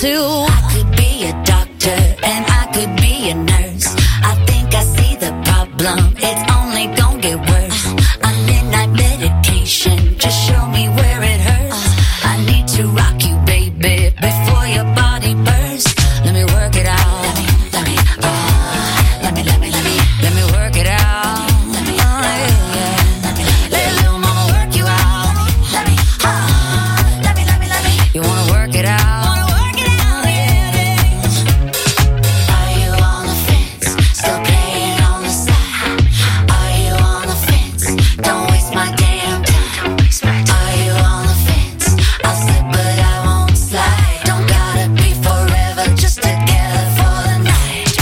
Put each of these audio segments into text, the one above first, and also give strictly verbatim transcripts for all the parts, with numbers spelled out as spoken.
too. I could be a doctor and I could be a nurse. I think I see the problem. It's only gonna get worse. I'm midnight medication. Just show me where it hurts. I need to rock you, baby, before your body bursts. Let me work it out. Let me, let me, uh, let me, let me, let me, let me work it out. Let me, uh, yeah, yeah. Let me, let little mama work you out. Let me, uh, let me, let me, let me. You wanna work it out? Wanna work it out, yeah, yeah. Are you on the fence? Still playing on the side? Are you on the fence? Don't waste my damn time. Are you on the fence? I'll slip but I won't slide. Don't gotta be forever, just together for the night.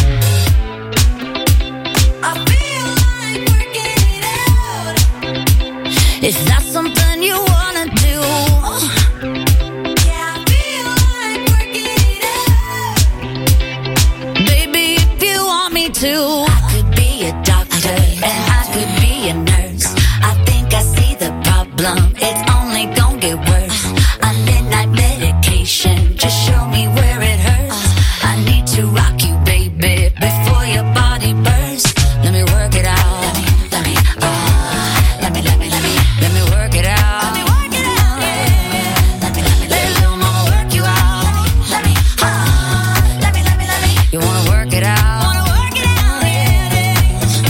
I feel like working it out. Is that something you wanna do? Yeah, I feel like working it out. Baby, if you want me to, I could be a doctor and I could be a nurse. I think I see the problem. It's only gonna get worse. I'm midnight medication. Just show me where it hurts. I need to rock you, baby, before your body bursts. Let me work it out. Let me, let me, uh, let me, let me, let me, let me work it out. Let me work it out. Yeah. Let me, let me, let little mama work you out. Let me, uh, let me, let me, let me. You wanna work it out? Wanna work it out? Yeah, yeah.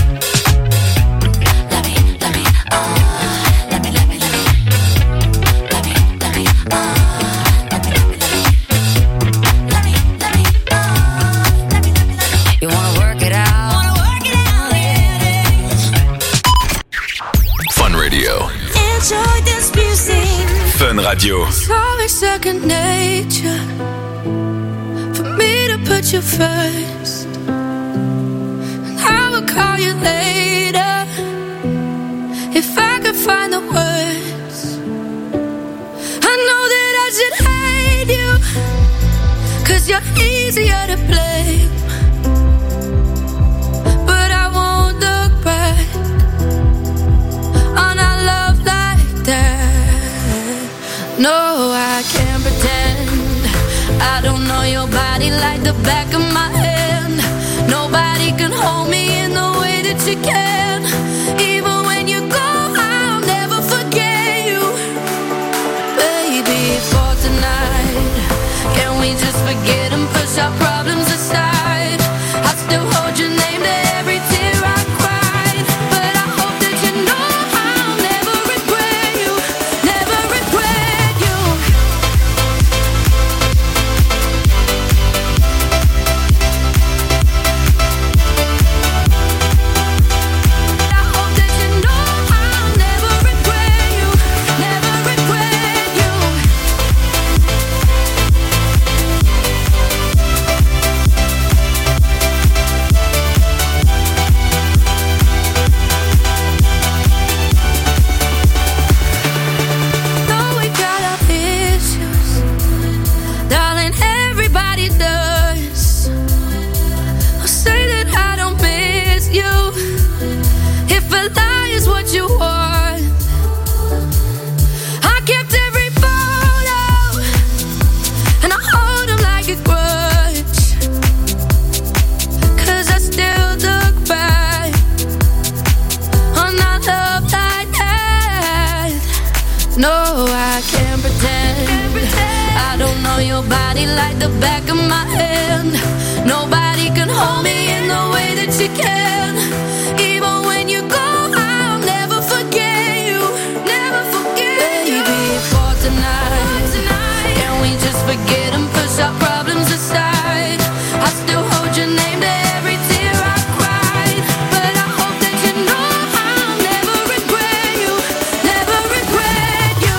Let me, let me, uh, let me, let me, let me, let me, let me, uh, let me, let me, let me, let me, let me, uh, let me, let me, let me. You wanna work it out? Wanna work it out? Yeah, yeah. Fun Radio. Enjoy this music. Fun Radio. It's always second nature for me to put you first. And I will call you later if I could find the words. I know that I should hate you, 'cause you're easier to blame. But I won't look back on our love like that. No, I can't pretend I don't know your body like the back of my hand. Nobody can hold me in the way that you can. Even when you go, I'll never forget you. Baby, for tonight, can we just forget and push our problems aside? I still hold your name to every tear I cried. But I hope that you know I'll never regret you. Never regret you. I hope that you know I'll never regret you. Never regret you. Though we got our issues, darling, everybody does. I'll say that I don't miss you. If a lie is what you want, I kept every photo and I hold them like a grudge. 'Cause I still look back on our love like that. No, I can't pretend I don't know your body like the back of my hand. Nobody can hold me in the way that you can. Even when you go, I'll never forget you. Never forget you. Baby, for tonight, can we just forget and push our problems aside? I still hold your name to every tear I cried. But I hope that you know I'll never regret you. Never regret you.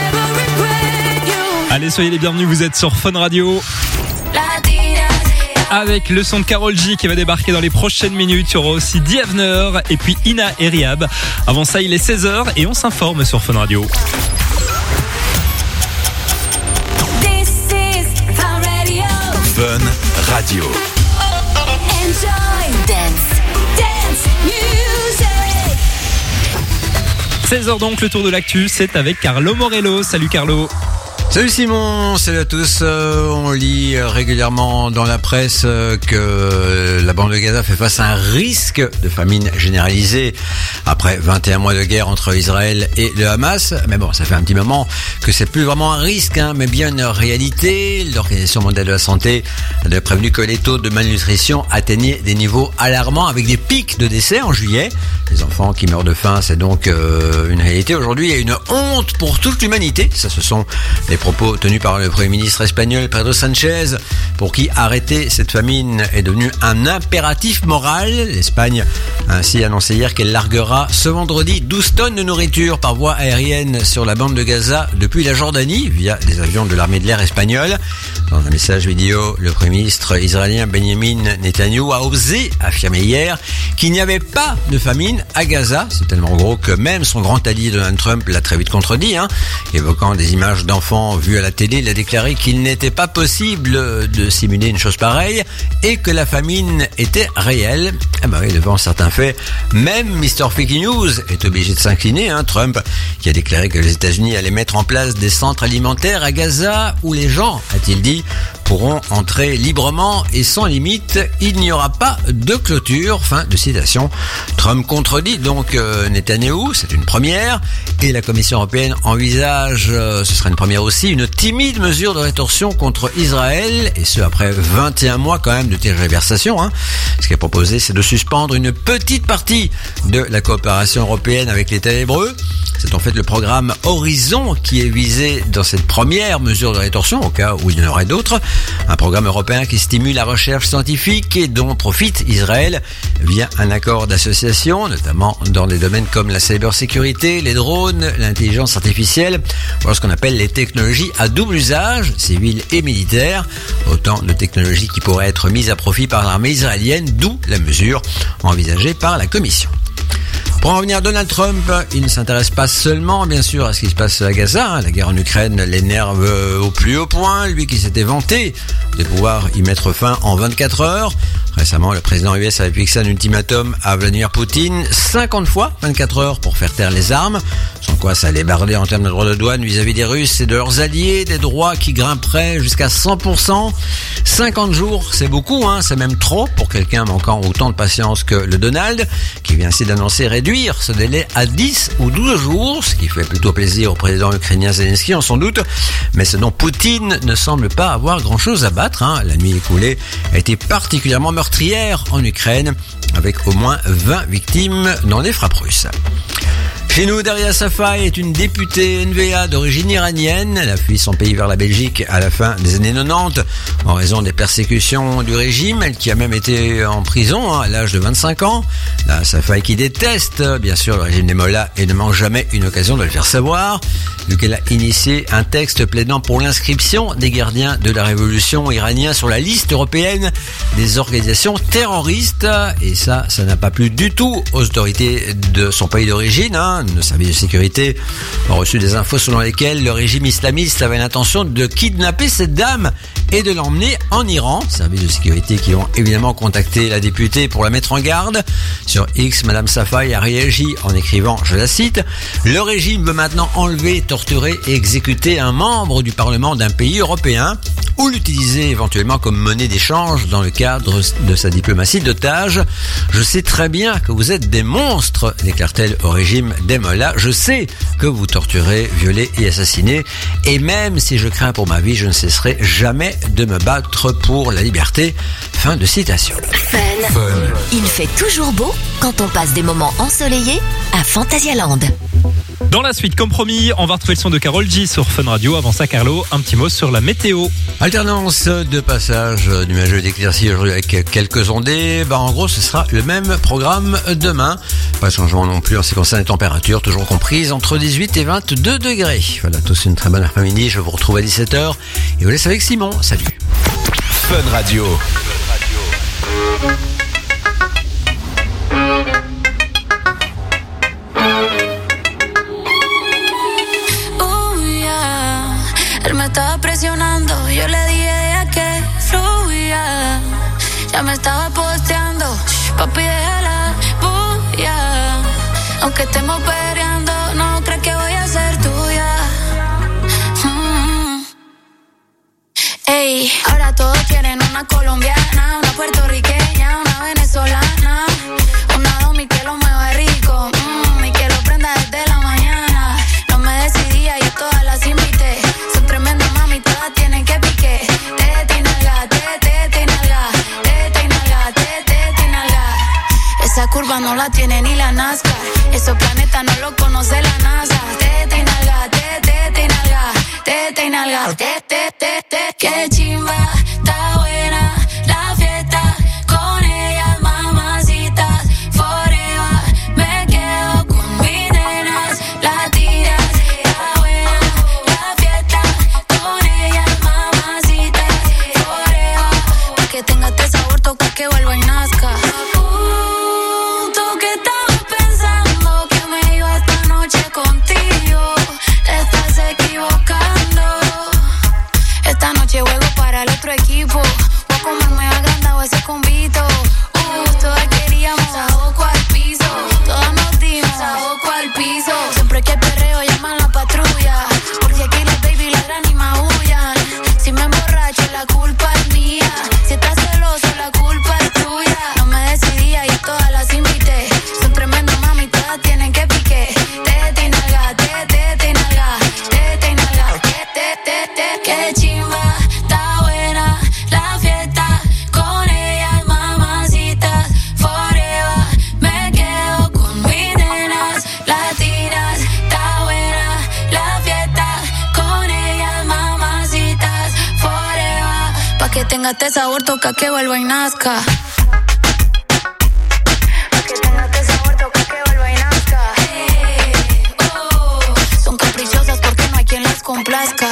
Allez, soyez les bienvenus, vous êtes sur Fun Radio. avec le son de Karol G qui va débarquer dans les prochaines minutes. Il y aura aussi Diavner et puis Ina et Riab. Avant ça, il est seize heures et on s'informe sur Fun Radio. Fun Radio. Enjoy dance, dance music. seize heures donc, le tour de l'actu, c'est avec Carlo Morello. Salut Carlo. Salut Simon, salut à tous. Euh, on lit régulièrement dans la presse euh, que la bande de Gaza fait face à un risque de famine généralisée après vingt et un mois de guerre entre Israël et le Hamas. Mais bon, ça fait un petit moment que c'est plus vraiment un risque, hein, mais bien une réalité. L'Organisation mondiale de la santé a prévenu que les taux de malnutrition atteignaient des niveaux alarmants avec des pics de décès en juillet. Les enfants qui meurent de faim, c'est donc euh, une réalité aujourd'hui et une honte pour toute l'humanité. Ça, ce sont les propos tenus par le Premier ministre espagnol Pedro Sánchez, pour qui arrêter cette famine est devenu un impératif moral. L'Espagne a ainsi annoncé hier qu'elle larguera ce vendredi douze tonnes de nourriture par voie aérienne sur la bande de Gaza depuis la Jordanie via des avions de l'armée de l'air espagnole. Dans un message vidéo, le Premier ministre israélien Benjamin Netanyahu a osé affirmer hier qu'il n'y avait pas de famine à Gaza. C'est tellement gros que même son grand allié Donald Trump l'a très vite contredit, hein. Évoquant des images d'enfants vus à la télé, il a déclaré qu'il n'était pas possible de simuler une chose pareille et que la famine était réelle. Eh ben oui, devant certains faits, même mister Fake News est obligé de s'incliner, hein. Trump qui a déclaré que les États-Unis allaient mettre en place des centres alimentaires à Gaza où les gens, a-t-il dit, pourront entrer librement et sans limite. Il n'y aura pas de clôture. Fin de citation. Trump contredit donc euh, Netanyahou, c'est une première, et la Commission européenne envisage, euh, ce sera une première aussi, une timide mesure de rétorsion contre Israël, et ce après vingt et un mois quand même de tergiversation, hein. Ce qui est proposé, c'est de suspendre une petite partie de la coopération européenne avec l'État hébreu. C'est en fait le programme Horizon qui est visé dans cette première mesure de rétorsion, au cas où il y en aurait d'autres. Un programme européen qui stimule la recherche scientifique et dont profite Israël via un accord d'association, notamment dans des domaines comme la cybersécurité, les drones, l'intelligence artificielle, ou ce qu'on appelle les technologies à double usage, civil et militaire. Autant de technologies qui pourraient être mises à profit par l'armée israélienne, d'où la mesure envisagée par la Commission. Pour en revenir à Donald Trump, il ne s'intéresse pas seulement, bien sûr, à ce qui se passe à Gaza. La guerre en Ukraine l'énerve au plus haut point. Lui qui s'était vanté de pouvoir y mettre fin en vingt-quatre heures. Récemment, le président U S avait fixé un ultimatum à Vladimir Poutine, cinquante fois vingt-quatre heures pour faire taire les armes. Sans quoi ça allait barder en termes de droits de douane vis-à-vis des Russes et de leurs alliés, des droits qui grimperaient jusqu'à cent pour cent. cinquante jours, c'est beaucoup, hein, c'est même trop pour quelqu'un manquant autant de patience que le Donald, qui vient ainsi d'annoncer réduire ce délai à dix ou douze jours, ce qui fait plutôt plaisir au président ukrainien Zelensky, en sans doute. Mais ce dont Poutine ne semble pas avoir grand-chose à battre, hein. La nuit écoulée a été particulièrement meurtrière en Ukraine, avec au moins vingt victimes dans les frappes russes. Chez nous, Daria Safai est une députée N V A d'origine iranienne. Elle a fui son pays vers la Belgique à la fin des années quatre-vingt-dix en raison des persécutions du régime. Elle qui a même été en prison hein, à l'âge de vingt-cinq ans. La Safai qui déteste bien sûr le régime des mollahs et ne manque jamais une occasion de le faire savoir. Vu qu'elle a initié un texte plaidant pour l'inscription des gardiens de la révolution iranienne sur la liste européenne des organisations terroristes. Et ça, ça n'a pas plu du tout aux autorités de son pays d'origine, hein. Nos services de sécurité ont reçu des infos selon lesquelles le régime islamiste avait l'intention de kidnapper cette dame et de l'emmener en Iran. Services de sécurité qui ont évidemment contacté la députée pour la mettre en garde. Sur X, Madame Safai a réagi en écrivant, je la cite, « Le régime veut maintenant enlever, torturer et exécuter un membre du Parlement d'un pays européen ou l'utiliser éventuellement comme monnaie d'échange dans le cadre de sa diplomatie d'otages. Je sais très bien que vous êtes des monstres, déclare-t-elle au régime des mollahs. Je sais que vous torturez, violez et assassinez. Et même si je crains pour ma vie, je ne cesserai jamais de me battre pour la liberté. » Fin de citation. Fun. Fun. Il fait toujours beau quand on passe des moments ensoleillés à Phantasialand. Dans la suite, comme promis, on va retrouver le son de Karol G sur Fun Radio. Avant ça, Carlo, un petit mot sur la météo. Alternance de passage nuageux d'éclaircies aujourd'hui avec quelques ondées. Bah, en gros, ce sera le même programme demain. Pas de changement non plus en ce qui concerne les températures, toujours comprises entre dix-huit et vingt-deux degrés. Voilà, tous une très bonne après-midi. Je vous retrouve à dix-sept heures et vous laisse avec Simon. Salut. Fun Radio. Él me estaba presionando, yo le dije a que fluya. Ya me estaba posteando, shh, papi déjala bulla. Aunque estemos peleando, no crees que voy a ser tuya. Mm. Ey, ahora todos quieren una colombiana, una puertorriqueña, una venezolana, una domi que lo mueva rico, mm, y que lo prenda desde la mañana. No me decidía y todas las invité. Son tremendas mami, todas tienen que pique. Tete y nalga, tete y nalga, tete y nalga, tete y nalga. Esa curva no la tiene ni la NASCAR. Esos planetas no lo conoce la NASA. Tete y nalga, tete y nalga, tete y nalga, tete, tete. Qué chimba, está buena la fiesta. Con ellas mamacitas, forever. Me quedo con mis nenas, las tiras. Está buena la fiesta. Con ellas mamacitas, forever. Pa' que tenga este sabor, toca que vuelva y nazca. Uh, tú que estabas pensando que me iba esta noche contigo, te estás equivocando. Esta noche juego para el otro equipo. Voy a comerme agrandado ese convito. Uh, todas queríamos saoco al piso. Todas nos dimos saoco al piso. Siempre que hay perreo llaman la patrulla. Porque aquí las baby ladran y maullan. Si me emborracho la culpa es mía. Si estás celoso la culpa es tuya. No me decidía y todas las invité. Son tremendas mami, todas tienen que pique. Tete y nalga, tete y nalga, tete y nalga, tete, tete. Qué chimba, está buena la fiesta. Con ellas mamacitas, forever. Me quedo con mis nenas, latinas. Está buena la fiesta. Con ellas mamacitas, forever. Pa' que tenga este sabor, toca que vuelva y nazca. Pa' que tenga este sabor, toca que vuelva y nazca. Hey, oh. Son caprichosas porque no hay quien las complazca.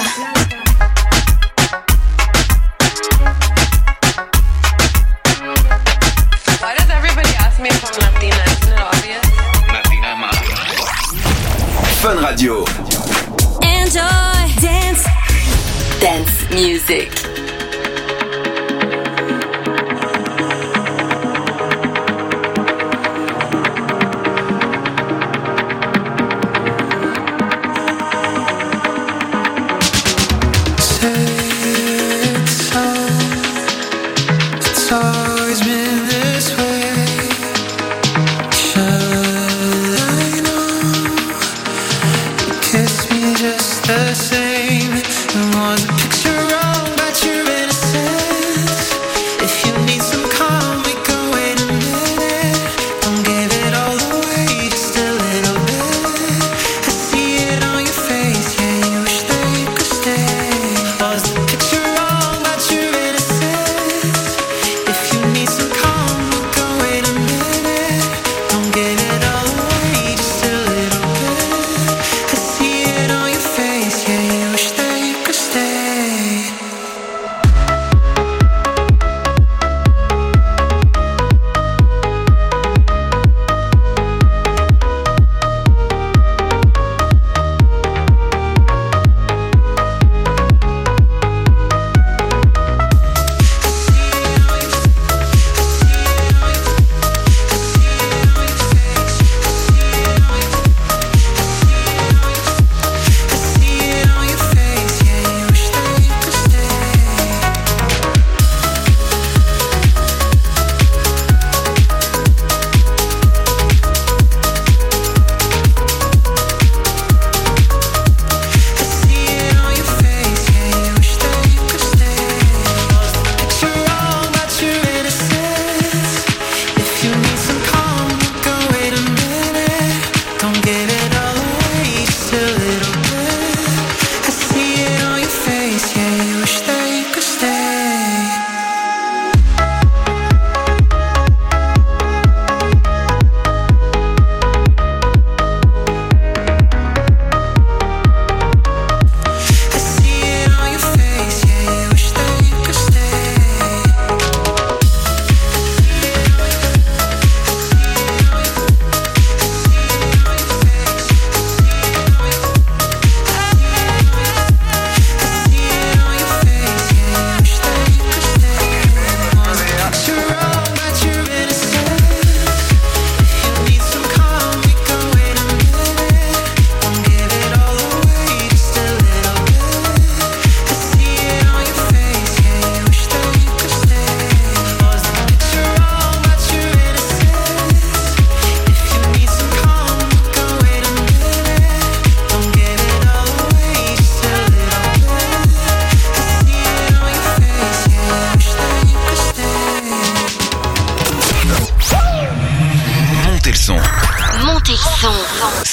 Why does everybody ask me if I'm Latina? Isn't it obvious? Latina más. Fun Radio. Enjoy dance. Dance music.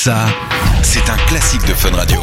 Ça, c'est un classique de Fun Radio.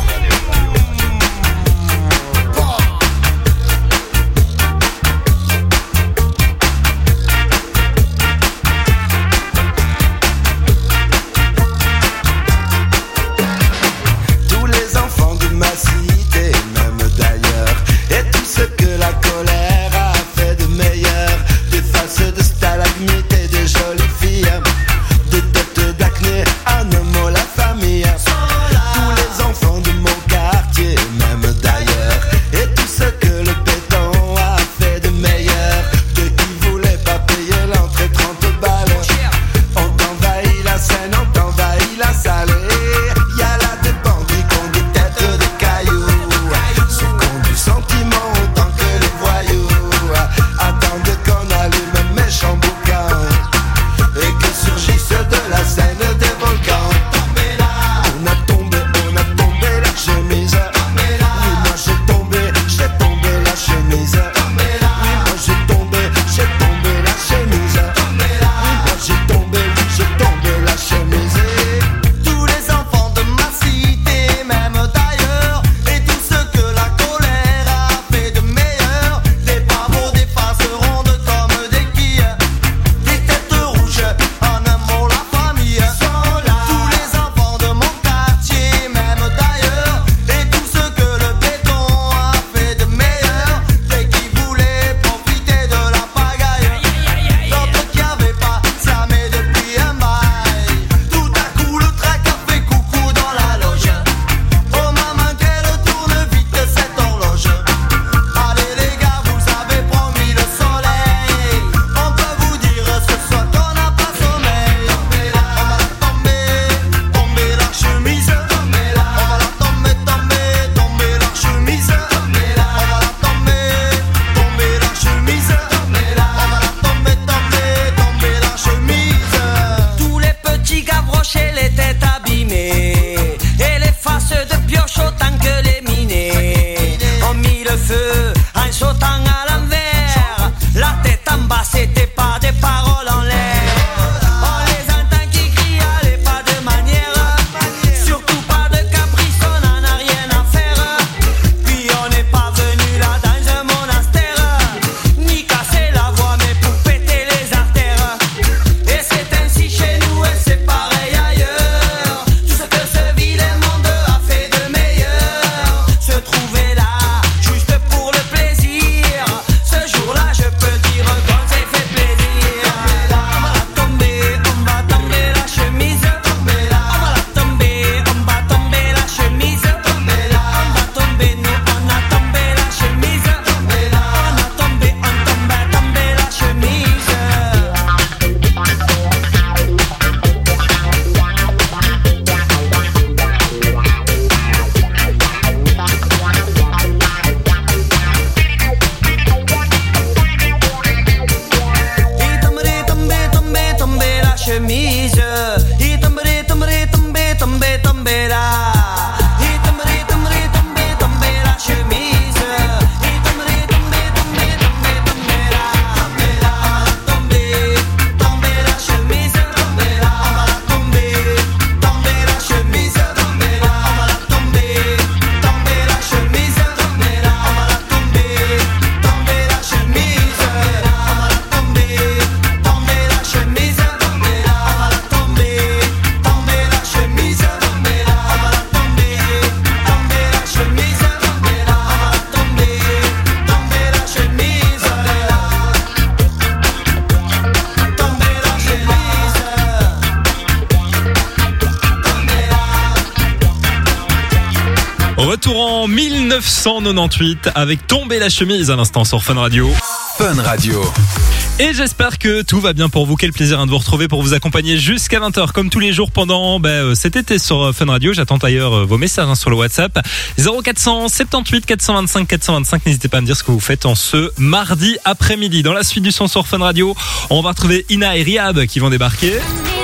Retour en mille neuf cent quatre-vingt-dix-huit avec Tomber la chemise à l'instant sur Fun Radio. Fun Radio. Et j'espère que tout va bien pour vous. Quel plaisir hein, de vous retrouver pour vous accompagner jusqu'à vingt heures comme tous les jours pendant bah, cet été sur Fun Radio. J'attends d'ailleurs vos messages hein, sur le WhatsApp zéro quatre cent soixante-dix-huit quatre cent vingt-cinq quatre cent vingt-cinq. N'hésitez pas à me dire ce que vous faites en ce mardi après-midi. Dans la suite du son sur Fun Radio, on va retrouver Ina et Riab qui vont débarquer.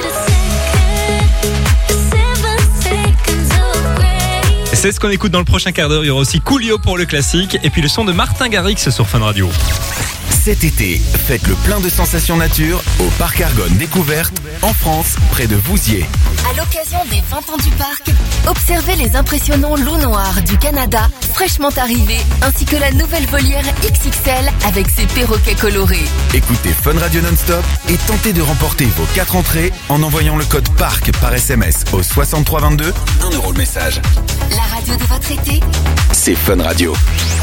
C'est ce qu'on écoute dans le prochain quart d'heure. Il y aura aussi Coolio pour le classique et puis le son de Martin Garrix sur Fun Radio. Cet été, faites le plein de sensations nature au Parc Argonne Découverte, en France, près de Vouziers. À l'occasion des vingt ans du parc, observez les impressionnants loups noirs du Canada, fraîchement arrivés, ainsi que la nouvelle volière X X L avec ses perroquets colorés. Écoutez Fun Radio Non-Stop et tentez de remporter vos quatre entrées en envoyant le code PARC par S M S au soixante-trois vingt-deux, un euro le message. La radio de votre été, C'est Fun Radio.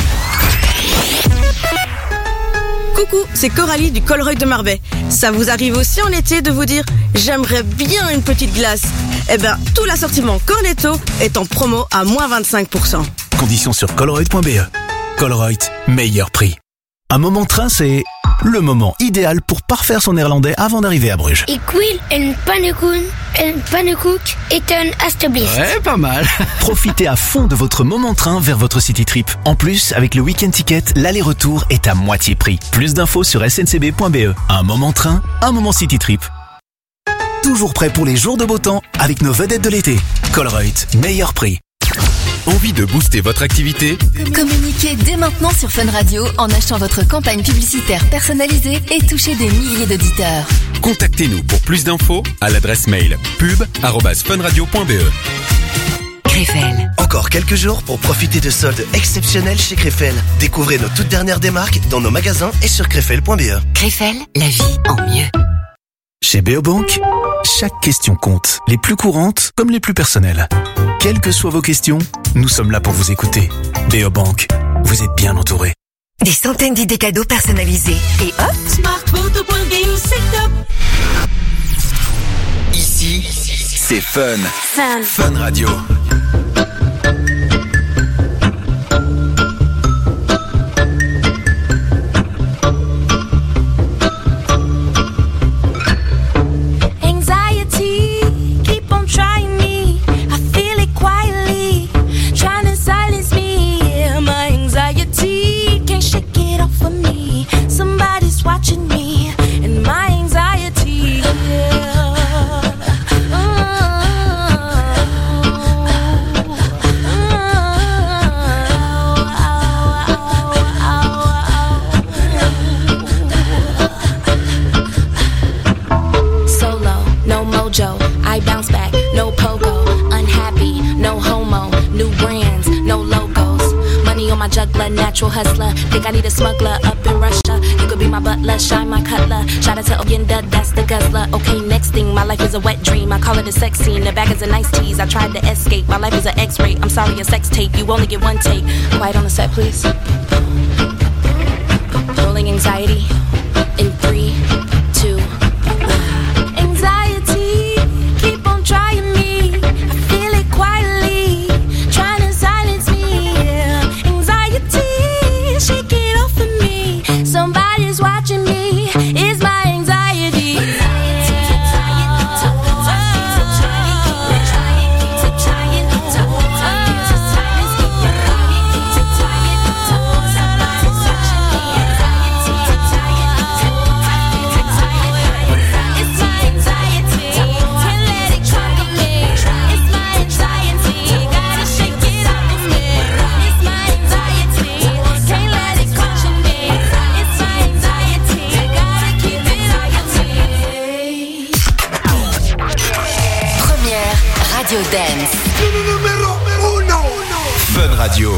Coucou, c'est Coralie du Colruyt de Marbais. Ça vous arrive aussi en été de vous dire « J'aimerais bien une petite glace ». Eh ben, tout l'assortiment Cornetto est en promo à moins vingt-cinq pour cent. Conditions sur colruyt point b e. Colruyt, meilleur prix. Un moment train, c'est le moment idéal pour parfaire son néerlandais avant d'arriver à Bruges. Ik wil een pannenkoek, een pannenkoek eten alstublieft. Ouais, pas mal. Profitez à fond de votre moment train vers votre city trip. En plus, avec le week-end ticket, l'aller-retour est à moitié prix. Plus d'infos sur s n c b point b e. Un moment train, un moment city trip. Toujours prêt pour les jours de beau temps avec nos vedettes de l'été. Colruyt, meilleur prix. Envie de booster votre activité? communiquez dès maintenant sur Fun Radio en achetant votre campagne publicitaire personnalisée et touchez des milliers d'auditeurs. Contactez-nous pour plus d'infos à l'adresse mail pub arobase funradio point b e. Krefel. Encore quelques jours pour profiter de soldes exceptionnels chez Krefel. Découvrez nos toutes dernières démarques dans nos magasins et sur krefel point b e. Krefel, la vie en mieux. Chez Beobank, chaque question compte, les plus courantes comme les plus personnelles. Quelles que soient vos questions, nous sommes là pour vous écouter. Beobank, vous êtes bien entourés. Des centaines d'idées cadeaux personnalisées. Et hop, Ici, c'est Fun. Fun. Fun Radio. Anxiety, keep on trying me. I feel it quietly, trying to silence me. My anxiety can't shake it off of me. Somebody's watching me, and my anxiety. Solo, no mojo, I bounce back, no pogo. Unhappy, no homo, new brands, no logos. Money on my juggler, natural hustler. Think I need a smuggler up in Russia. You could be my butler, shine my cutler. Shout out to Oyenda, that's the guzzler. Okay, next thing, my life is a wet dream. I call it a sex scene, the bag is a nice tease. I tried to escape, my life is an X-ray. I'm sorry, a sex tape, you only get one take. Quiet on the set, please. Rolling anxiety in three, two, one. Anxiety, keep on trying me. I feel it quietly, trying to silence me. Anxiety, shake it off of me. Somebody's watching me. It's my anxiety. Radio Dance. Fun Radio.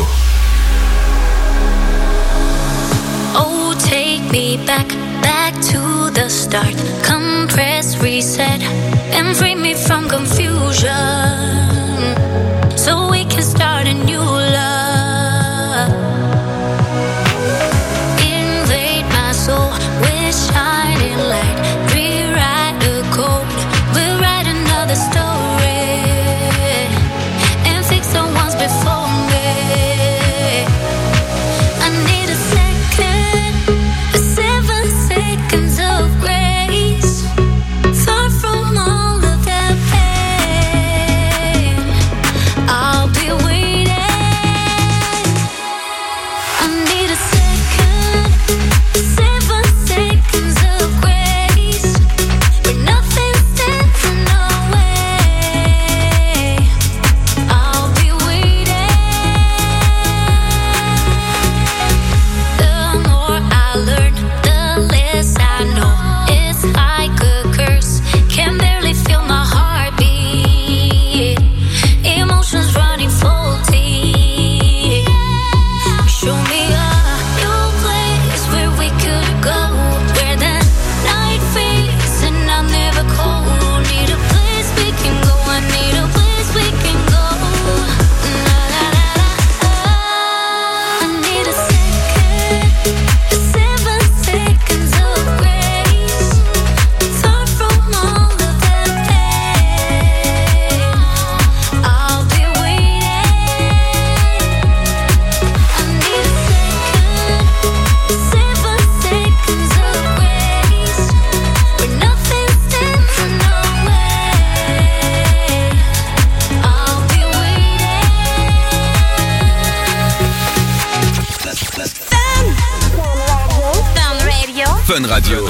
Oh, take me back, back to the start. Come press reset and free me from confusion, so we can start a new love. Invade my soul with shining light. Rewrite the code, we'll write another story and fix the ones before me. I need a second, a seven seconds of grace, far from all of that pain. I'll Fun Radio.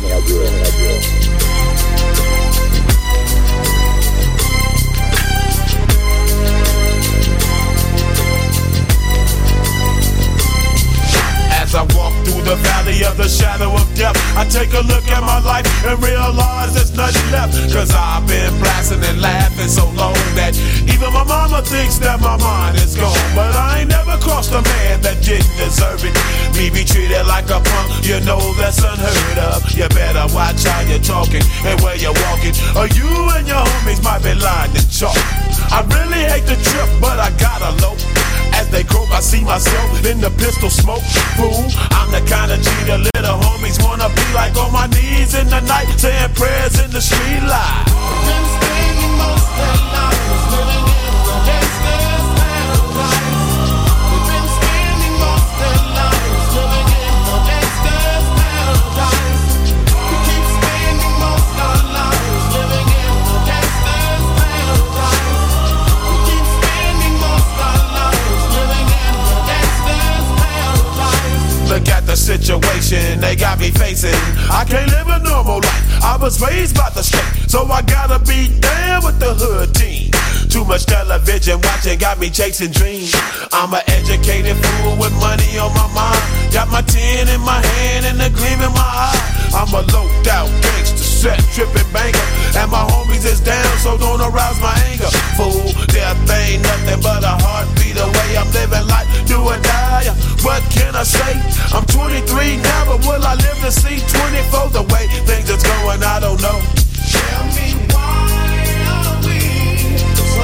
As I walk through the valley of the shadow of death, I take a look at my life and realize there's nothing left. Cause I've been blasting and laughing so long that even my mama thinks that my mind is gone. But I ain't never crossed a man that didn't deserve it. Me be treated like a punk, you know that's unheard of. You better watch how you're talking and where you're walking, or you and your homies might be lying to chalk. I really hate the trip, but I gotta low. As they croak, I see myself in the pistol smoke. Fool, I'm the kind of G the little homies wanna be like, on my knees in the night, saying prayers in the street light. Been spending most of their lives living in the gangster's paradise. We've been spending most of their lives living in the gangster's paradise. We keep spending most of our lives living in the gangster's paradise. We keep spending most of our lives living in the gangster's paradise. Look at the situation they got me facing. I can't live a normal life. I was raised by the state, so I gotta be down with the hood team. Too much television watching got me chasing dreams. I'm an educated fool with money on my mind. Got my tin in my hand and a gleam in my eye. I'm a low-ed out gangster, set tripping banker, and my homies is down, so don't arouse my anger. Fool, death ain't nothing but a heartbeat away. I'm living life, do or die. What can I say? I'm twenty-three now, but will I live to see twenty-four? The way things are going, I don't know. Tell me why are we so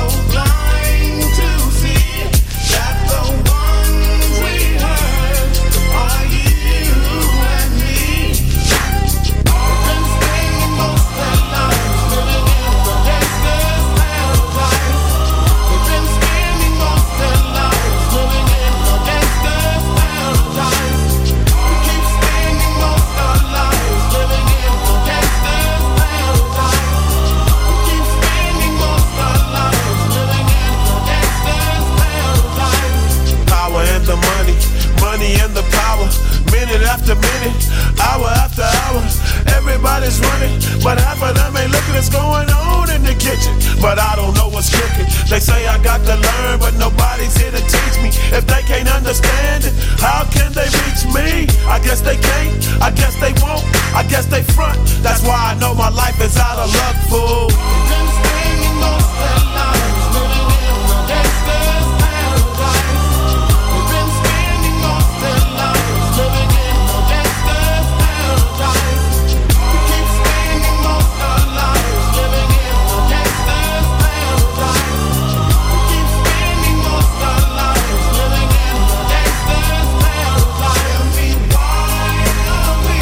blind to see that the ones we hurt are you and me? We've been spending most of our lives living in the gangster's paradise. We've been spending most of our lives living in the gangster's paradise. We keep spending most of our lives living in the gangster's paradise. We keep spending most of our lives living in the gangster's paradise. Power and the money, money and the power. Minute after minute, hour after hour, everybody's running, but half of them ain't looking what's going on in the kitchen. But I don't know what's cooking. They say I got to learn, but nobody's here to teach me. If they can't understand it, how can they reach me? I guess they can't, I guess they won't, I guess they front. That's why I know my life is out of luck, fool. We've been spending most of our lives living in the gangster's paradise. We've been spending most of our lives living in the gangster's paradise. We keep spending most of our lives living in the gangster's paradise. We keep spending most of our lives living in the gangster's paradise. Tell me why are we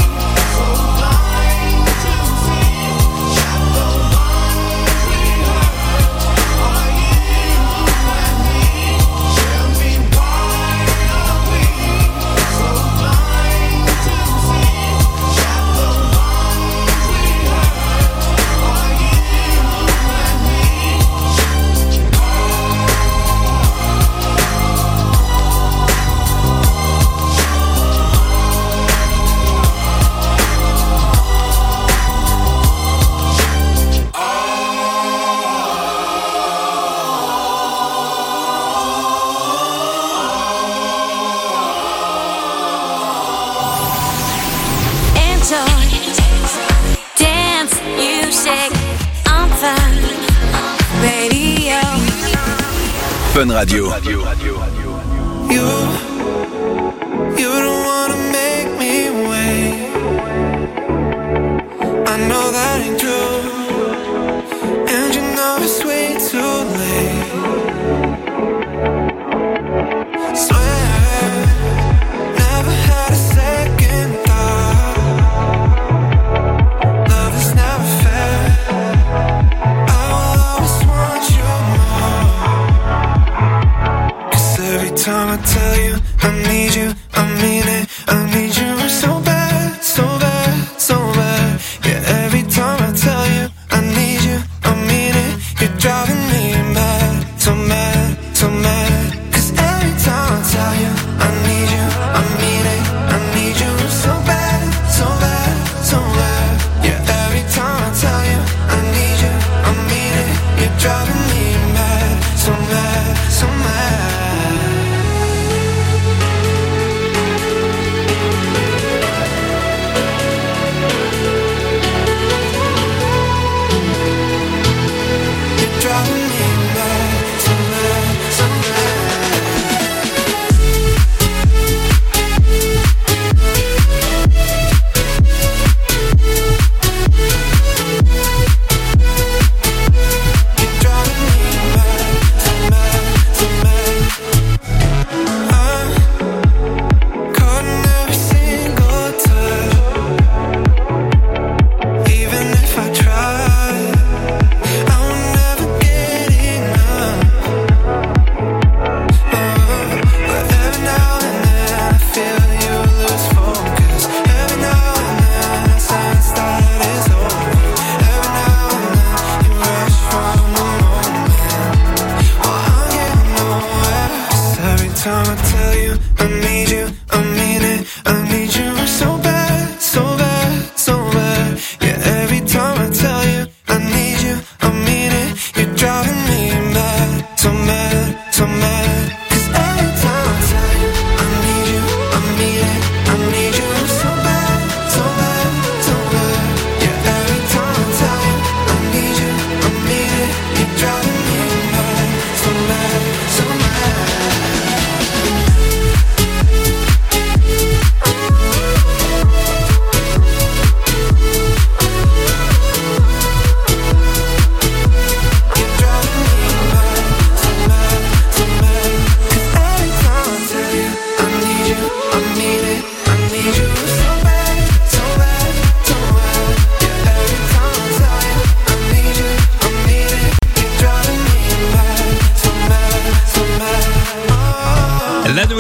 so blind to see that the ones we hurt are you and me? Tell me why are we so blind to see that the ones we hurt are you and me? Enjoy, dance, music, on fun, radio. Fun Radio. You, you don't wanna make me wait. I know that ain't true, and you know it's way too late. Swear, never had a second thought. Love is never fair. I will always want you more. 'Cause every time I tell you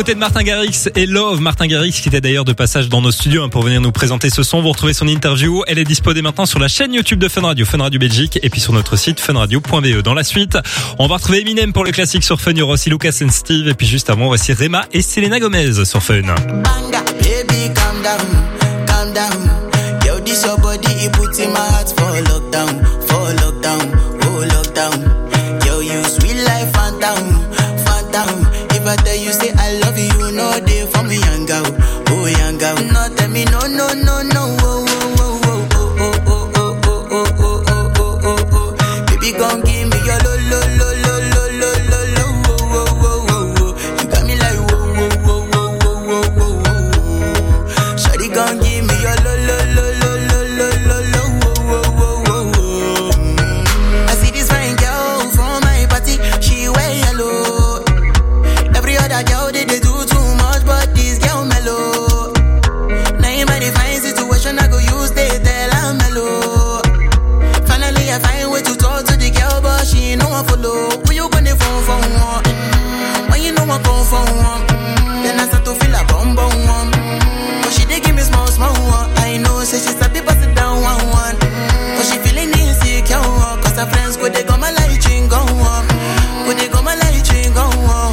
nouveauté de Martin Garrix et Love. Martin Garrix qui était d'ailleurs de passage dans nos studios hein, pour venir nous présenter ce son. Vous retrouvez son interview. Elle est dispo dès maintenant sur la chaîne YouTube de Fun Radio, Fun Radio Belgique, et puis sur notre site funradio point b e. Dans la suite, on va retrouver Eminem pour le classique sur Fun. Il y aura aussi Lucas and Steve. Et puis juste avant, voici Rema et Selena Gomez sur Fun. Banga, baby, calm down, calm down. Yo, this your body, it puts in my heart for lockdown, for lockdown, oh lockdown. Yo, you sweet life, phantom, phantom. If I tell you say I love you, you know they for me young girl, oh young girl. No tell me no no no no, oh oh oh oh oh oh oh oh oh oh oh oh oh. Baby, gon' give me your lo lo lo lo lo lo lo lo, oh oh oh oh. You got me like whoa whoa whoa whoa whoa whoa whoa. Shawty gon' give me your lo lo lo lo lo lo lo lo, oh oh oh oh. I see this fine girl from my party, she wear yellow. Every other girl they, they do too much, but this girl mellow. Now in my fine situation, I go use they tell I'm mellow. Finally I find way to talk to the girl, but she ain't no one follow. Who you gonna phone for one? Mm-hmm. When you know I come for one, mm-hmm. Then I start to feel a bum bum one. Mm-hmm. But she they give me small small one. I know, say she's a bit pass it down one one. Mm-hmm. But she feeling insecure, cause her friends go they go my light ring go on. Go they go my light ring go on.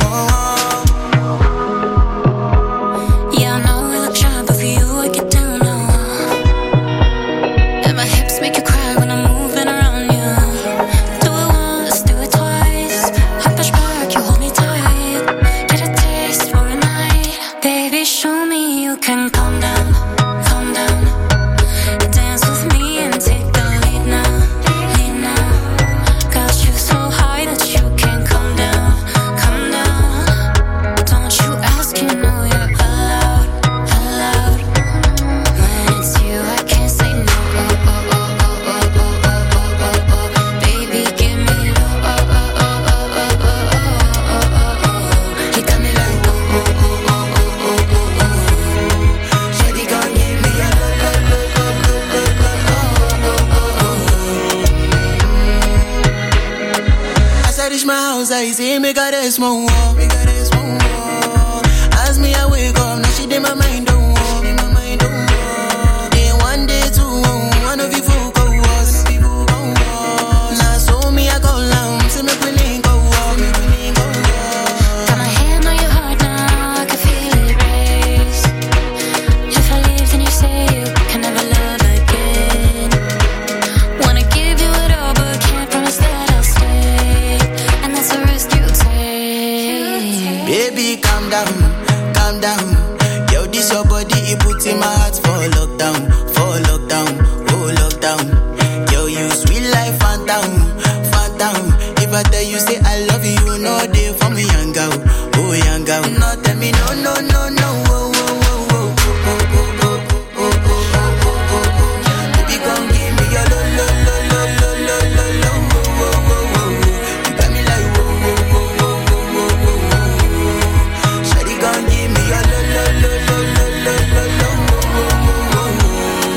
I say make her rest more, make her rest more. As me I wake up, now she did my mind don't walk, in my mind don't walk. Then one day two, one of you folk go was. Now so me I go long, say me we link go walk, me we link go walk. Got my hand on your heart now, I can feel it race. If I leave, then you say you can never love again. Wanna give you it all, but can't promise that I'll stay. And that's a risk you take. Baby, calm down, calm down. Yo, this your body, it puts in my heart for lockdown, for lockdown, oh lockdown. Yo, you sweet life, phantom, phantom. If I tell you say I love you, you know they for me young girl, oh young girl. No tell me no no no no, oh oh oh oh oh oh oh oh oh oh oh. Baby, come give me your lo lo lo lo lo lo lo lo, oh oh oh oh. You got me like whoa whoa whoa whoa whoa whoa whoa. Shawty gon' give me your lo lo lo lo lo lo lo lo, oh oh oh oh.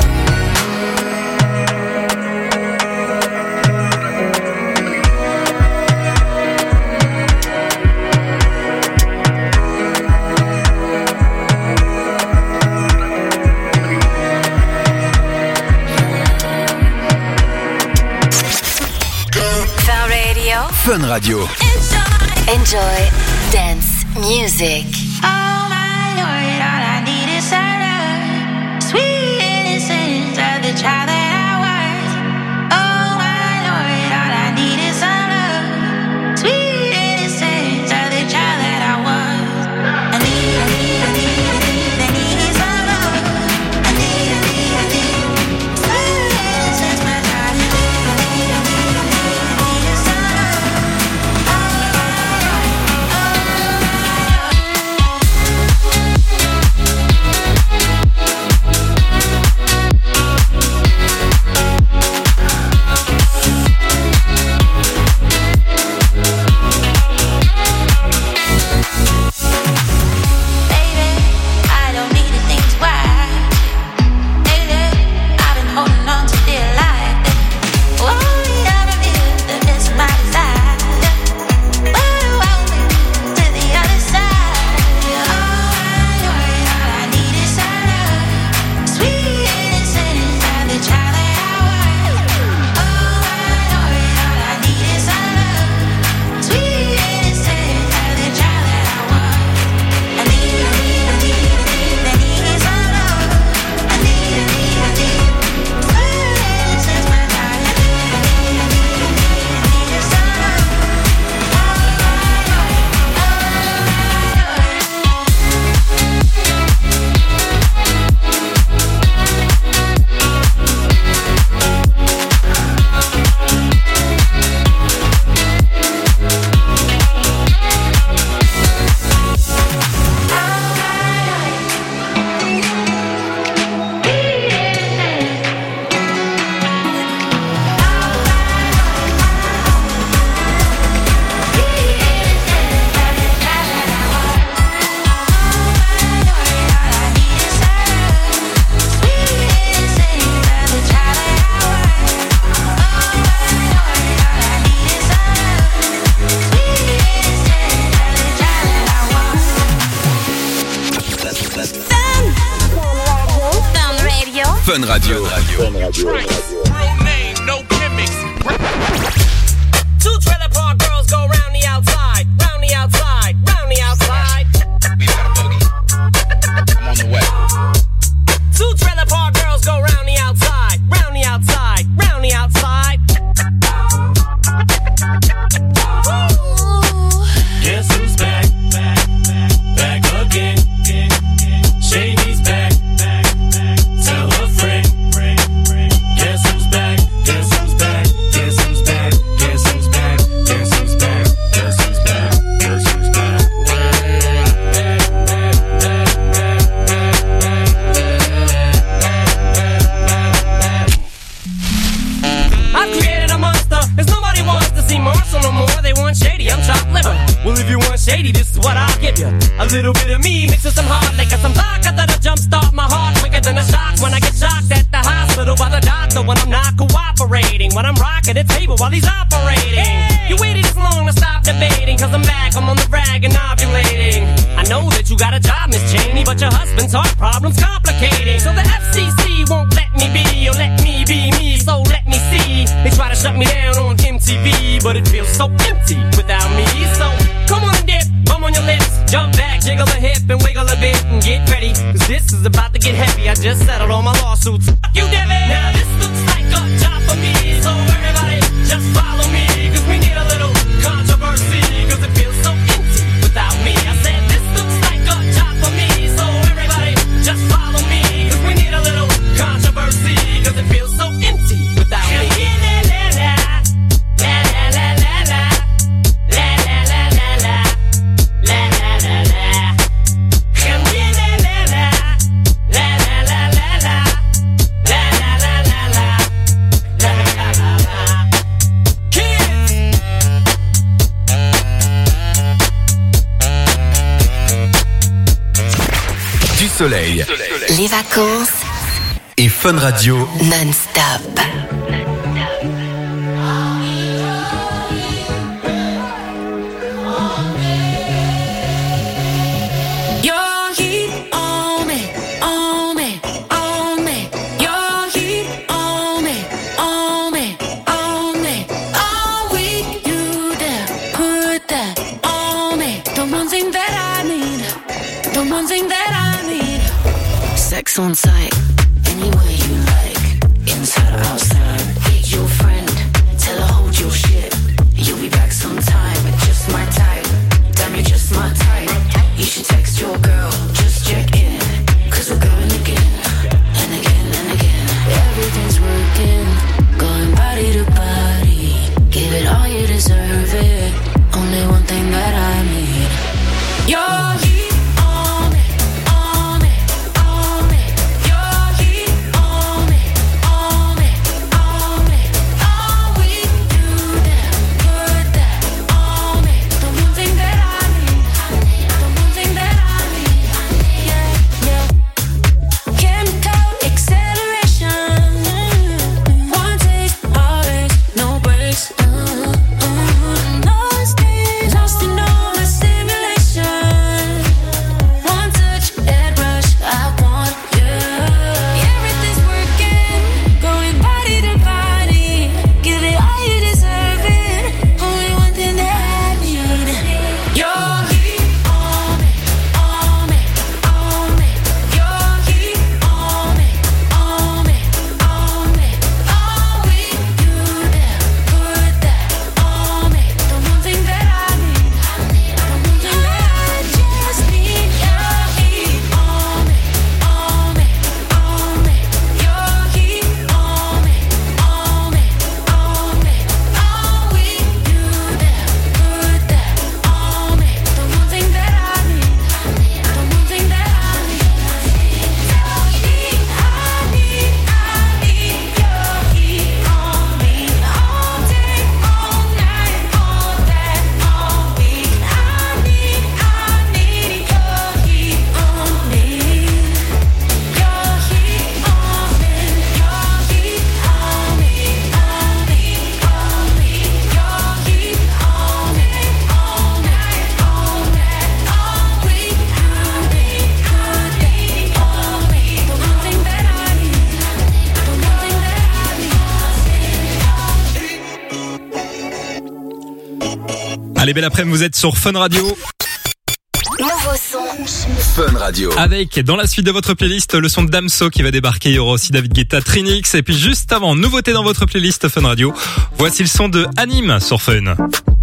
Fun Radio. Fun Radio. Enjoy dance music. Oh my Lord, all I need is love. Sweet innocence of the child that I was. Oh my Lord, all I need is love. Sweet innocence of the child that I was. I need, I need, I need, I need, I need some love. I need, I need, I need. Sweet innocence, my child. I need, I need, I need, I need, I need some love. Oh my Lord, oh my Lord. Fun Radio. Real name, no gimmicks. Two trailer park girls go round the outside, round the outside, round the outside. We got a boogie. I'm on the way. Two trailer park girls go round the outside, round the outside, round the outside. Guess who's back, back, back, back again. Shady's back, back, back. Tell a friend, friend, friend. Guess who's back, guess who's back, guess who's back, guess who's back, guess who's back, guess who's back, guess who's back. I've created a monster, cause nobody wants to see Marshall no more. They want Shady, I'm chopped liver. Well, if you want Shady, this is what I'll give you. A little bit of me mixed with some hard liquor, some vodka that'll jumpstart my heart quicker than a shock when I get shocked at the hospital by the doctor when I'm not cooperating. When I'm rocking the table while he's operating. Hey! You waited this long to stop debating, cause I'm back, I'm on the rag and ovulating. I know that you got a job, Miss Cheney, but your husband's heart problem's complicating. So the F C C won't let me be, or let me be me, so let me see. They try to shut me down on M T V, but it feels so empty without me. So come on and dip, bum on your lips, jump back, jiggle a hip and wiggle a bit and get ready, cause this is about to get heavy. I just settled all my lawsuits. Fuck you, Devin. Now this looks like a job for me, so everybody just follow me, cause we need a little controversy, cause it feels so empty without me. I said this looks like a job for me, so everybody just follow me, cause we need a little controversy, cause it feels so empty without me. Du soleil. Les vacances. Et Fun Radio. Non-stop. Sex on site, anywhere you like, inside or outside. Hit your friend, tell her hold your shit. You'll be back sometime, just my type. Damn, you're just my type. You should text your girl, just check in, cause we're going again, and again, and again. Everything's working, going body to body. Give it all, you deserve it. Only one thing that I need. You're here. On me, on me, you're here on me, on me, on me. Allez, belle après-midi, vous êtes sur Fun Radio. Nouveau son. Fun Radio. Avec, dans la suite de votre playlist, le son de Damso qui va débarquer. Il y aura aussi David Guetta, Trinix. Et puis juste avant, nouveauté dans votre playlist Fun Radio. Voici le son de Anime sur Fun.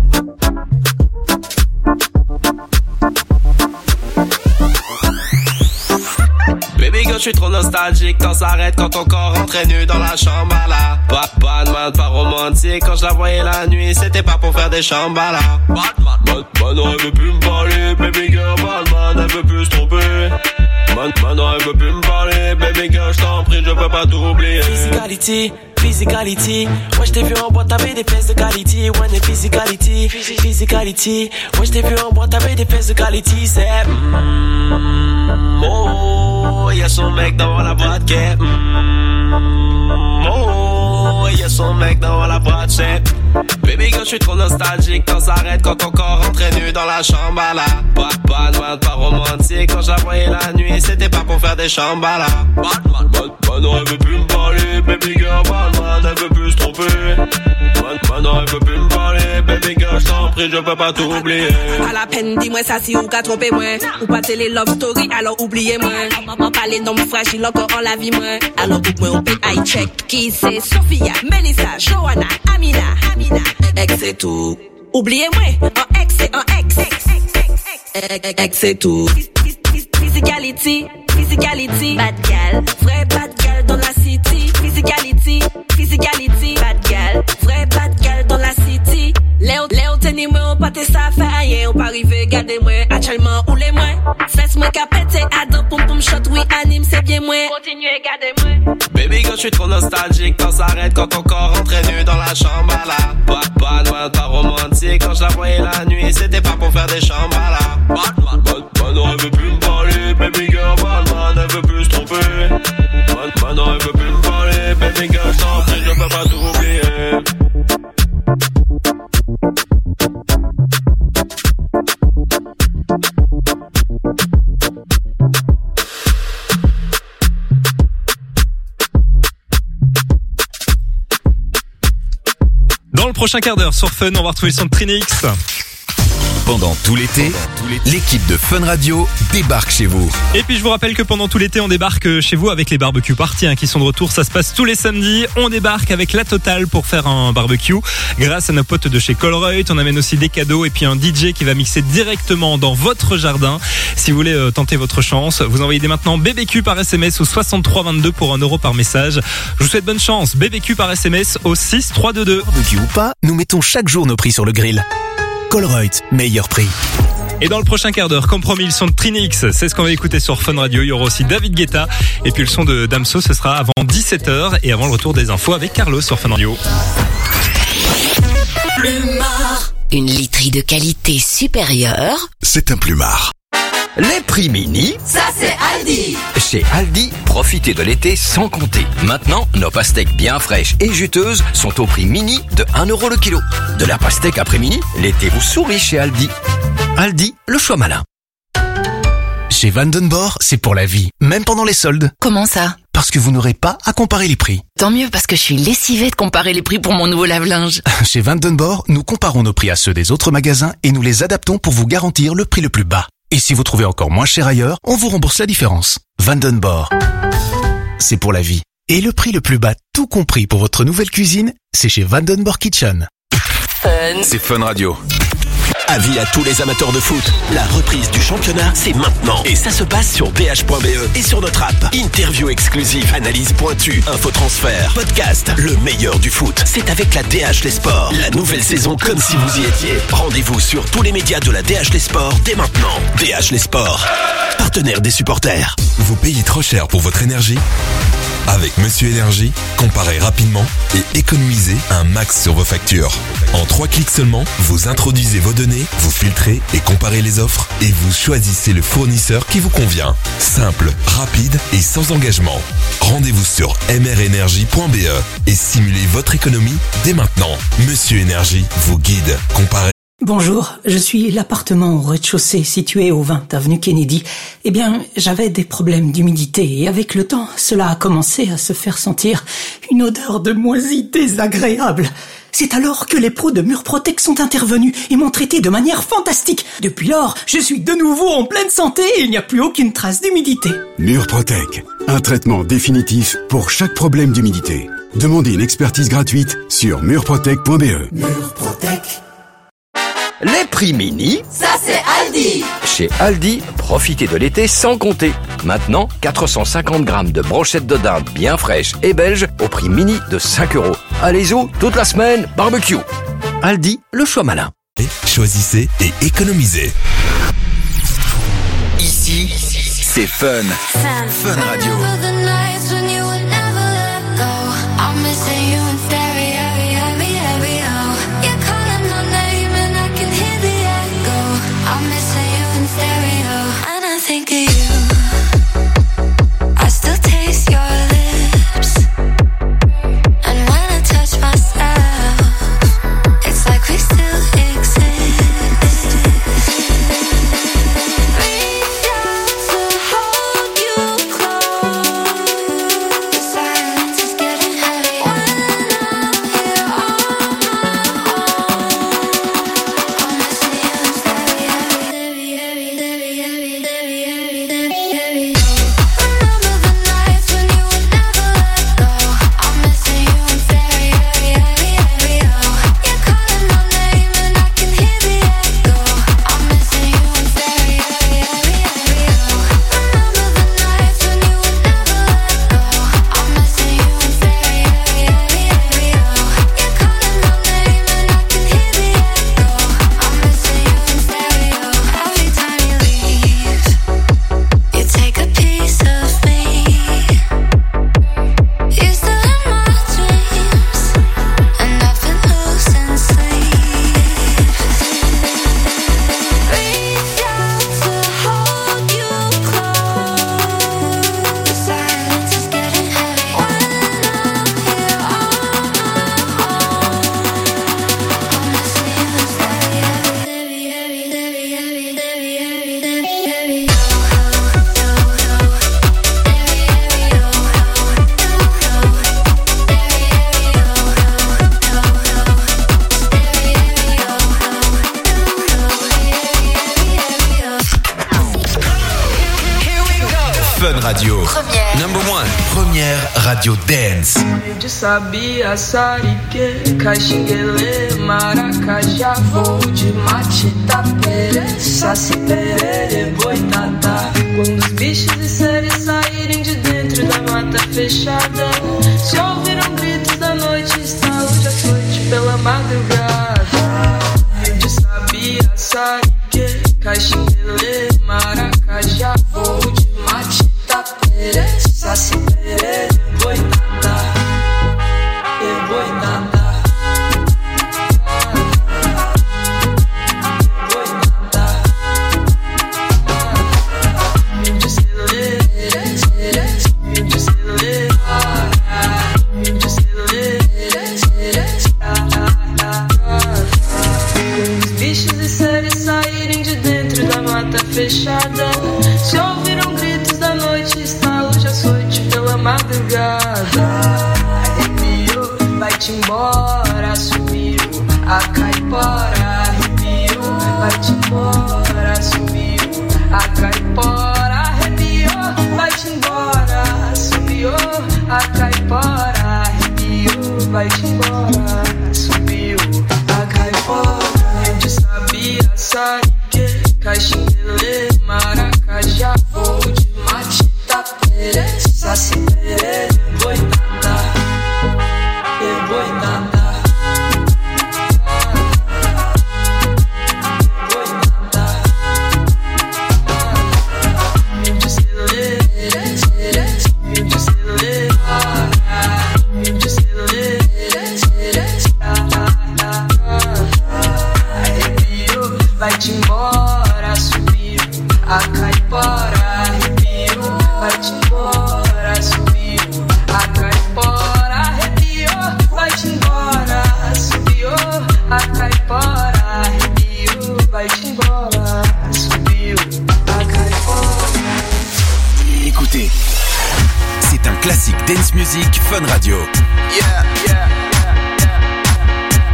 Baby girl, je suis trop nostalgique quand ça arrête, quand ton corps rentrait nu dans la chambre là. Pas, pas de mal, pas romantique, quand je la voyais la nuit, c'était pas pour faire des chambres là. Batman, Batman, non, elle veut plus me parler, baby girl, Batman, elle veut plus se tromper. Man, maintenant elle veut plus me parler, baby girl, je t'en prie, je peux pas t'oublier. Physicality, physicality, moi je t'ai vu en boîte, t'avais des fesses de quality. When the physicality, physicality, moi je t'ai vu en boîte, t'avais des fesses de quality. C'est mm, oh, y'a son mec dans la boîte qui est mm, oh, y'a son mec dans la boîte, c'est baby girl, je suis trop nostalgique quand ça arrête, quand ton corps rentrait nu dans la chambre là. Pas, pas de mal, pas romantique, quand je la voyais la nuit, c'était pas pour faire des chambres là. Batman, Batman, non, elle veut plus me parler, baby girl, Batman, elle veut plus se tromper. Batman, non, elle veut plus me parler, baby girl, je t'en prie, je peux pas t'oublier. À la peine, dis-moi ça si ou qu'a trompé moi. Ou pas télé love story, alors oubliez-moi. M'en parler d'homme fragile encore en la vie moi. Alors book-moi on paye high check. Qui c'est Sophia, Melissa, Joanna, Amina, Amina. Ex c'est tout. Oubliez-moi, en ex c'est en ex. Ex c'est tout. Physicality, physicality, bad gal, vrai bad gal dans la city. Physicality, physicality, bad gal, vrai bad gal dans la city. Léo, Léo, tenez-moi, on pas te ça fait rien, on pas arriver, gardez-moi, actuellement, ou les moins. Fais-moi capéter, adon, poum poum shot, oui, anime, c'est bien moins. Continuez, gardez-moi. Baby girl, je suis trop nostalgique quand ça arrête, quand ton corps rentrait nu dans la chambre là. Pas, pas de mal, pas romantique, quand je la voyais la nuit, c'était pas pour faire des chambres là. Batman, Batman, non, elle veut plus me parler, baby girl, Batman, elle veut plus se tromper. Batman, non, elle veut plus me parler, baby girl, je t'en prie, je peux pas t'oublier. Dans le prochain quart d'heure sur Fun, on va retrouver le son de Trinix. Pendant tout l'été, l'équipe de Fun Radio débarque chez vous. Et puis je vous rappelle que pendant tout l'été, on débarque chez vous avec les barbecues parties hein, qui sont de retour. Ça se passe tous les samedis. On débarque avec la totale pour faire un barbecue. Grâce à nos potes de chez Colruyt, on amène aussi des cadeaux et puis un D J qui va mixer directement dans votre jardin. Si vous voulez euh, tenter votre chance, vous envoyez dès maintenant B B Q par S M S au soixante-trois vingt-deux pour un euro par message. Je vous souhaite bonne chance. B B Q par S M S au six trois deux deux. Barbecue ou pas, nous mettons chaque jour nos prix sur le grill. Colruyt, meilleur prix. Et dans le prochain quart d'heure, comme promis, le son de Trinix, c'est ce qu'on va écouter sur Fun Radio. Il y aura aussi David Guetta. Et puis le son de Damso, ce sera avant dix-sept heures et avant le retour des infos avec Carlos sur Fun Radio. Plumard. Une literie de qualité supérieure. C'est un plumard. Les prix mini, ça c'est Aldi. Chez Aldi, profitez de l'été sans compter. Maintenant, nos pastèques bien fraîches et juteuses sont au prix mini de un euro le kilo. De la pastèque après mini, l'été vous sourit chez Aldi. Aldi, le choix malin. Chez Vandenborg, c'est pour la vie, même pendant les soldes. Comment ça? Parce que vous n'aurez pas à comparer les prix. Tant mieux parce que je suis lessivée de comparer les prix pour mon nouveau lave-linge. Chez Vandenborg, nous comparons nos prix à ceux des autres magasins et nous les adaptons pour vous garantir le prix le plus bas. Et si vous trouvez encore moins cher ailleurs, on vous rembourse la différence. Vandenborg, c'est pour la vie. Et le prix le plus bas, tout compris pour votre nouvelle cuisine, c'est chez Vandenborg Kitchen. Fun. C'est Fun Radio. Avis à tous les amateurs de foot. La reprise du championnat, c'est maintenant. Et ça se passe sur d h point b e et sur notre app. Interview exclusive, analyse pointue, infotransfert, podcast. Le meilleur du foot, c'est avec la D H Les Sports. La nouvelle saison comme si vous y étiez. Rendez-vous sur tous les médias de la D H Les Sports dès maintenant. D H Les Sports, partenaire des supporters. Vous payez trop cher pour votre énergie ? Avec Monsieur Énergie, comparez rapidement et économisez un max sur vos factures. En trois clics seulement, vous introduisez vos données, vous filtrez et comparez les offres et vous choisissez le fournisseur qui vous convient. Simple, rapide et sans engagement. Rendez-vous sur m r énergie point b e et simulez votre économie dès maintenant. Monsieur Énergie vous guide. Comparez. Bonjour, je suis l'appartement au rez-de-chaussée situé au vingt avenue Kennedy. Eh bien, j'avais des problèmes d'humidité et avec le temps, cela a commencé à se faire sentir une odeur de moisi désagréable. C'est alors que les pros de Murprotec sont intervenus et m'ont traité de manière fantastique. Depuis lors, je suis de nouveau en pleine santé et il n'y a plus aucune trace d'humidité. Murprotec, un traitement définitif pour chaque problème d'humidité. Demandez une expertise gratuite sur murprotec point b e. Murprotec. Les prix mini. Ça c'est Aldi. Chez Aldi, profitez de l'été sans compter. Maintenant, quatre cent cinquante grammes de brochettes de dinde bien fraîches et belges au prix mini de cinq euros. Allez-y, toute la semaine, barbecue. Aldi, le choix malin. Choisissez et économisez. Ici, c'est Fun. Fun Radio. Think of you, I still taste your lips, and when I touch myself, it's like we still exist. Reach out to hold you close, the silence is getting heavy when I'm here on my own. I'm missing you, it's very heavy, heavy, heavy, heavy, heavy. Radio. Première. Number one. Première radio dance. De sabia, sarique, caxinguele, maracajá, vou de mate, tapere, saci, perere, boitatá. Quando os bichos e seres saírem de dentro da mata fechada, se ouviram gritos da noite, estalo de açoite pela madrugada. De sabia, sarique, caxinguele, maracajá, vou de mate, tapere, saci, perere, boitatá, e boitatá. Fechada, se ouviram gritos da noite, estalo de açoite pela madrugada. Arrepiou, vai-te embora, sumiu a caipora. Arrepiou, vai-te embora, sumiu a caipora. Arrepiou, vai-te embora, sumiu a caipora. Arrepiou, vai-te embora, sumiu a caipora. De sabia, sarique, caxinguele, maracajá, vou de mate, tapere, saci, perere, boitatá, e boitatá. Vai-te embora, subiu a caipora. Arrepiou, vai-te embora, subiu a caipora. Arrepiou, vai-te embora, subiu a caipora. Arrepiou, vai-te embora, subiu a caipora. Écoutez, c'est un classique dance music Fun Radio. Yeah, yeah, yeah, yeah.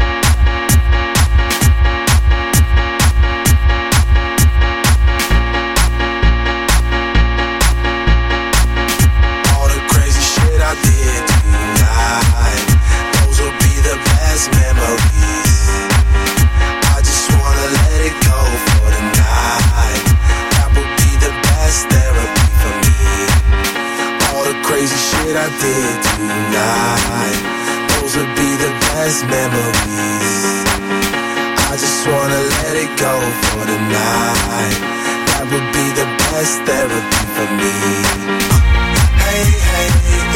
tonight. Those would be the best memories. I just wanna let it go for the night. That would be the best therapy for me. Hey, hey,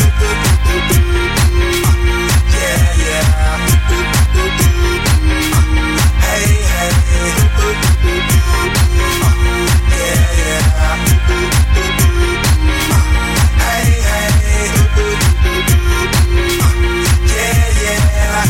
yeah, yeah. Hey, hey, yeah, yeah. Hey, hey, yeah, yeah.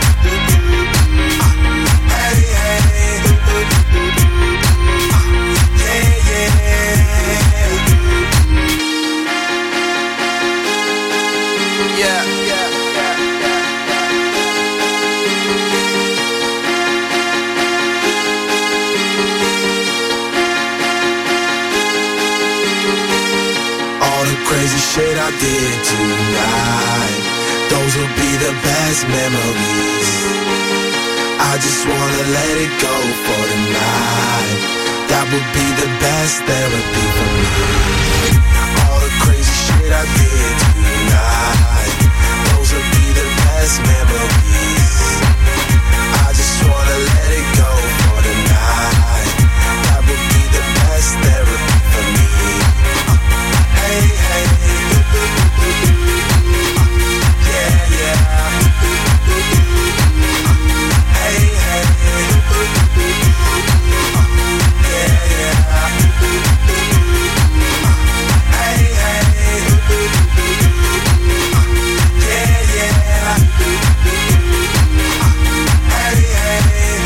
Crazy shit I did tonight. Those will be the best memories. I just wanna let it go for the night. That would be the best therapy for me. All the crazy shit I did tonight. Those will be the best memories. I just wanna let it go for the night. That would be the best therapy for me. Hey, hey, yeah, yeah. Hey, hey, yeah, yeah. Hey, hey, yeah, yeah. Hey, hey,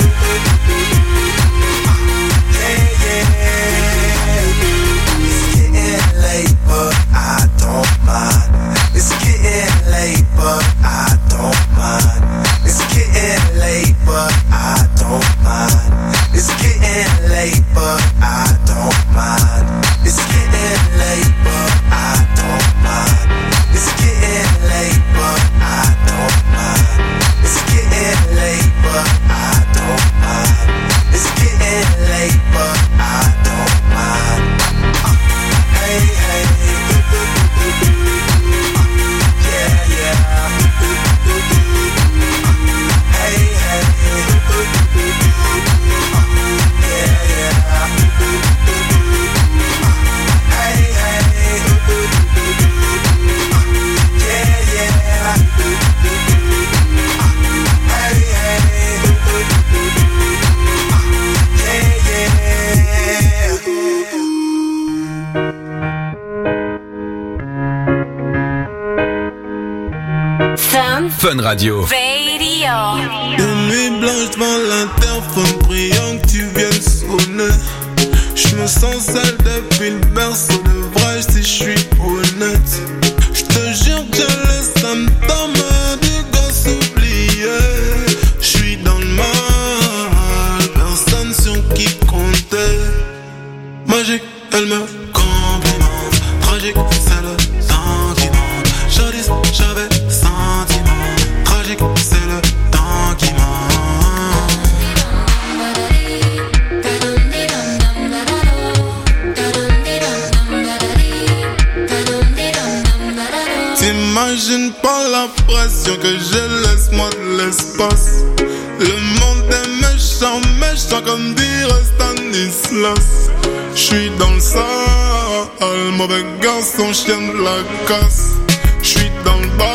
yeah, yeah. It's getting late, but I don't mind. It's getting late, but I don't mind. It's getting late, but I don't mind. It's getting late, but I don't mind. It's getting late, but I don't mind. It's getting late, but I don't mind. It's getting late, but I don't mind. It's getting late, but I don't mind. Hey, hey. Yeah, yeah. Hey, hey. Yeah, yeah. Hey, hey. Yeah, yeah. Hey, hey. Fun. Fun Radio. Radio. Une nuit blanche devant l'interphone, priant que tu viennes sonner. Je me sens seul depuis le berceau, devrais-je si je suis honnête. Je te jure que j'ai les symptômes du gosse oublié. Je suis dans le mal, personne sur qui compter. Magique, elle me complimente. Tragique, c'est le temps qui monte. Jadis, j'avais sentiment. Tragique, c'est le temps qui manque. T'imagines pas la pression que j'ai, laisse-moi de l'espace. Le monde est méchant, méchant comme dirait Stanislas. J'suis dans le sale, mauvais garçon, chien de la casse.